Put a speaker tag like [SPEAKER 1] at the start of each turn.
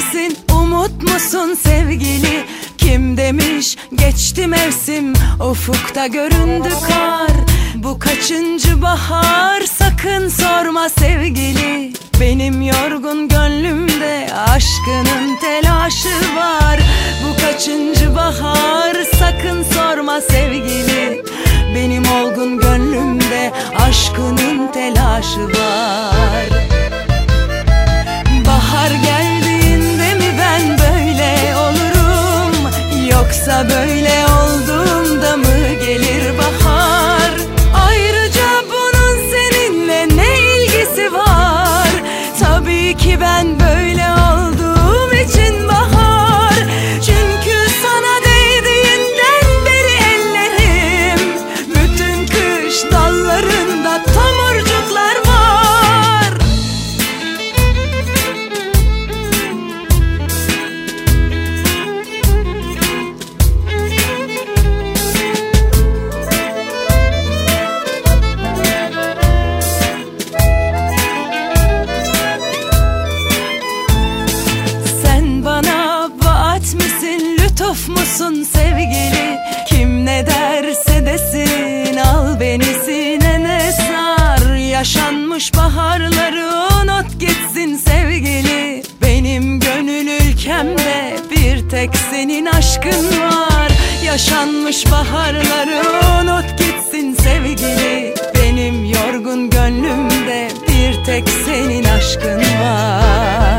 [SPEAKER 1] misin, umut musun sevgili? Kim demiş geçti mevsim, ufukta göründü kar. Bu kaçıncı bahar, sakın sorma sevgili. Benim yorgun gönlümde aşkının telaşı var. Bu kaçıncı bahar, sakın sorma sevgili. Benim olgun gönlümde aşkının telaşı var. Bahar geldiğinde mi ben böyle olurum, yoksa böyle olduğumda mı gelir bahar? Ayrıca bunun seninle ne ilgisi var? Tabii ki ben böyle olduğum için bahar. Çünkü sana değdiğinden beri ellerim, bütün kış dallarında tomurcuklar var. Sen bana vaat misin, lütuf musun sevgili? Kim ne derse desin, al beni sinene sar. Yaşanmış baharları unut gitsin sevgili. Benim gönül ülkemde bir tek senin aşkın var. Yaşanmış baharları unut gitsin sevgili. Benim yorgun gönlümde bir tek senin aşkın var.